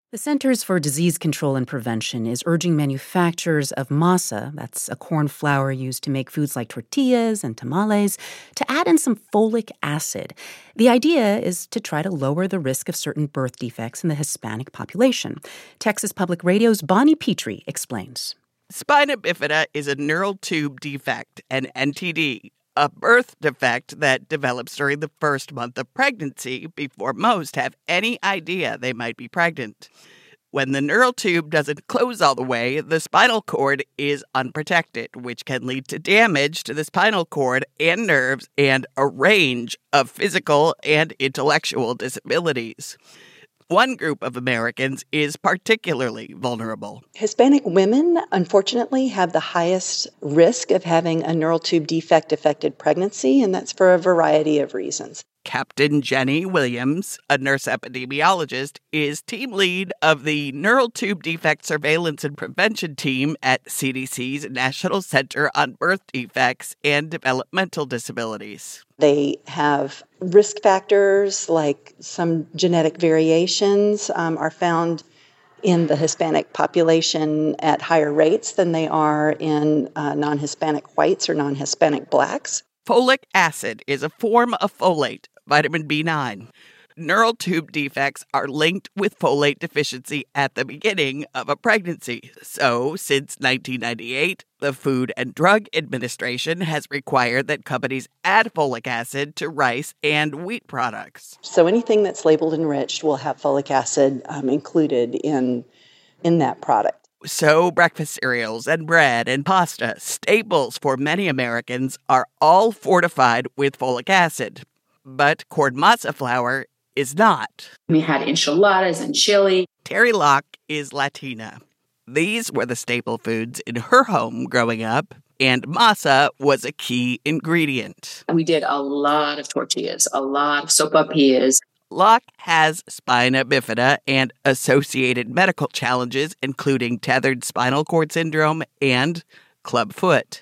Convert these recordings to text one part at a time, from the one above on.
The Centers for Disease Control and Prevention is urging manufacturers of masa, that's a corn flour used to make foods like tortillas and tamales, to add in some folic acid. The idea is to try to lower the risk of certain birth defects in the Hispanic population. Texas Public Radio's Bonnie Petrie explains. Spina bifida is a neural tube defect, an NTD, a birth defect that develops during the first month of pregnancy before most have any idea they might be pregnant. When the neural tube doesn't close all the way, the spinal cord is unprotected, which can lead to damage to the spinal cord and nerves and a range of physical and intellectual disabilities. One group of Americans is particularly vulnerable. Hispanic women, unfortunately, have the highest risk of having a neural tube defect-affected pregnancy, and that's for a variety of reasons. Captain Jenny Williams, a nurse epidemiologist, is team lead of the Neural Tube Defect Surveillance and Prevention Team at CDC's National Center on Birth Defects and Developmental Disabilities. They have risk factors like some genetic variations are found in the Hispanic population at higher rates than they are in non-Hispanic whites or non-Hispanic blacks. Folic acid is a form of folate, vitamin B9. Neural tube defects are linked with folate deficiency at the beginning of a pregnancy. So, since 1998, the Food and Drug Administration has required that companies add folic acid to rice and wheat products. So anything that's labeled enriched will have folic acid included in that product. So breakfast cereals and bread and pasta, staples for many Americans, are all fortified with folic acid. But corn masa flour is not. We had enchiladas and chili. Terry Locke is Latina. These were the staple foods in her home growing up, and masa was a key ingredient. We did a lot of tortillas, a lot of sopapillas. Locke has spina bifida and associated medical challenges, including tethered spinal cord syndrome and clubfoot.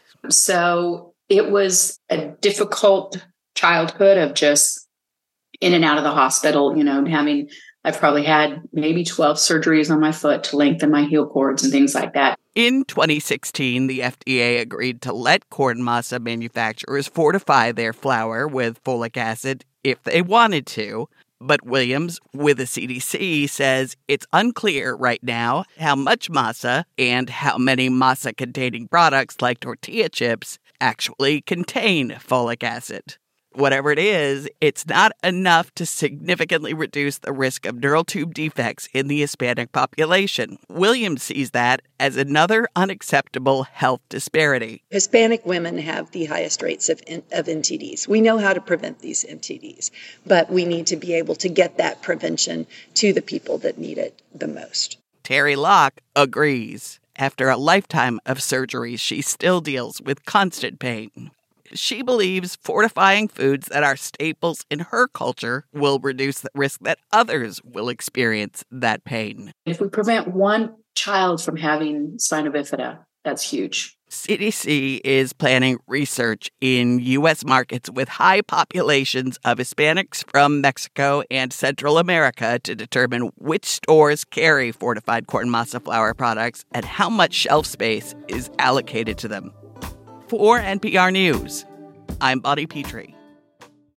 So it was a difficult childhood of just in and out of the hospital, I've probably had maybe 12 surgeries on my foot to lengthen my heel cords and things like that. In 2016, the FDA agreed to let corn masa manufacturers fortify their flour with folic acid if they wanted to. But Williams, with the CDC, says it's unclear right now how much masa and how many masa-containing products like tortilla chips actually contain folic acid. Whatever it is, it's not enough to significantly reduce the risk of neural tube defects in the Hispanic population. Williams sees that as another unacceptable health disparity. Hispanic women have the highest rates of NTDs. We know how to prevent these NTDs, but we need to be able to get that prevention to the people that need it the most. Terry Locke agrees. After a lifetime of surgeries, she still deals with constant pain. She believes fortifying foods that are staples in her culture will reduce the risk that others will experience that pain. If we prevent one child from having spina bifida, that's huge. CDC is planning research in U.S. markets with high populations of Hispanics from Mexico and Central America to determine which stores carry fortified corn masa flour products and how much shelf space is allocated to them. For NPR News, I'm Bonnie Petrie.